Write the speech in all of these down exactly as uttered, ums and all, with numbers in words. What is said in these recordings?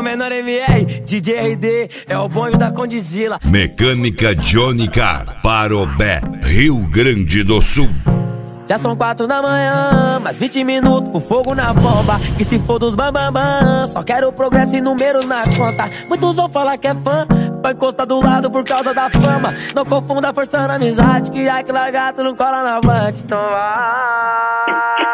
menor M R, D J R D, é o bonde da Condizila. Mecânica Johnny Car, Parobé, Rio Grande do Sul. Já são quatro da manhã, mais vinte minutos com fogo na bomba. Que se for dos bambambam, só quero progresso e números na conta. Muitos vão falar que é fã, vai encostar do lado por causa da fama. Não confunda forçando a amizade, que ai que largado não cola na banca. Então vai,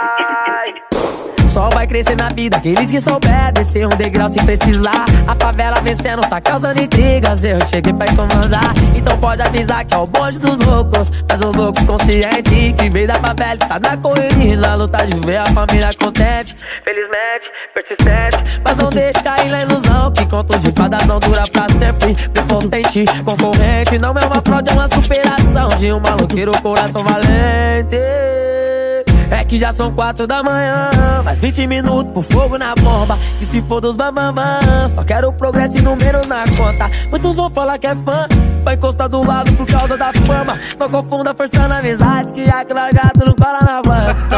só vai crescer na vida aqueles que souber descer um degrau sem precisar. A favela vencendo tá causando intrigas, eu cheguei pra incomodar. Então pode avisar que é o bonde dos loucos, mas os loucos conscientes que veio da favela e tá na correria, na luta de ver a família contente. Felizmente, persistente, mas não deixe cair na ilusão que contos de fadas não dura pra sempre. Prepotente, concorrente, não é uma fraude, é uma superação de um maloqueiro coração valente. É que já são quatro da manhã, mais vinte minutos com fogo na bomba. E se for dos bambambam, só quero progresso e número na conta. Muitos vão falar que é fã, vai encostar do lado por causa da fama. Não confunda forçando a amizade, que ai que largado não cola na banca. Então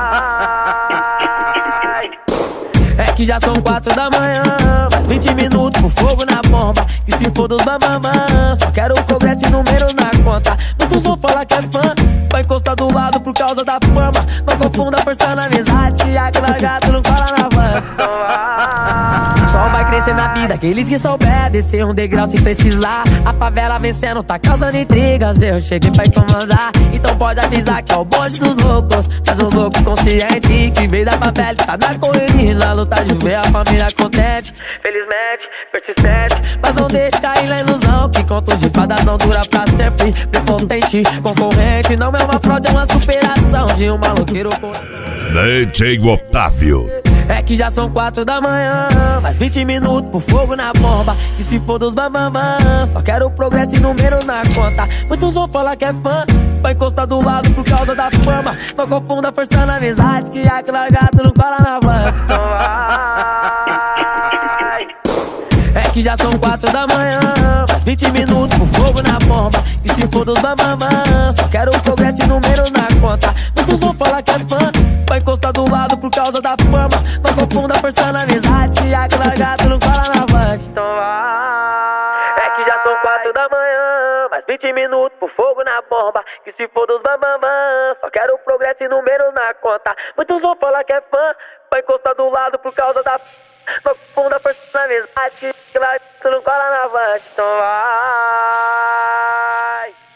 vai. É que já são quatro da manhã, mais vinte minutos com fogo na bomba. E se for dos bambambam, só quero progresso e número na conta. Muitos vão falar que é fã, vai encostar do lado por causa da fama. Não confunda forçando a amizade, que ai que largado não cola na banca. Então vai. Só vai crescer na vida aqueles que souber descer um degrau sem precisar. A favela vencendo tá causando intrigas, eu cheguei pra incomodar. Então pode avisar que é o bonde dos loucos, mas os loucos conscientes que veio da favela e tá na correria, na luta de ver a família contente. Felizmente, persistente, mas não deixe cair na ilusão que contos de fadas não dura pra sempre. Prepotente, concorrente, não é uma fraude, é uma superação de um maloqueiro coração. D J Otávio. É que já são quatro da manhã, mais vinte minutos com fogo na bomba. E se for dos bambambam, só quero progresso e número na conta. Muitos vão falar que é fã, vai encostar do lado por causa da fama. Não confunda forçando a amizade, que ai que largado não cola na banca. Então vai. É que já são quatro da manhã, mais vinte minutos com fogo na bomba. E se for dos bambambam, só quero progresso e número na conta. Muitos vão falar que é fã, vai encostar do lado por causa da fama. Não confunda forçando a amizade, que ai que largado não cola na banca. Então vai. É que já são quatro da manhã, mais vinte minutos com fogo na bomba. E se for dos bambambam, só quero progresso e número na conta. Muitos vão falar que é fã, vai encostar do lado por causa da não confunda forçando a amizade, que largado não cola na banca. Então vai.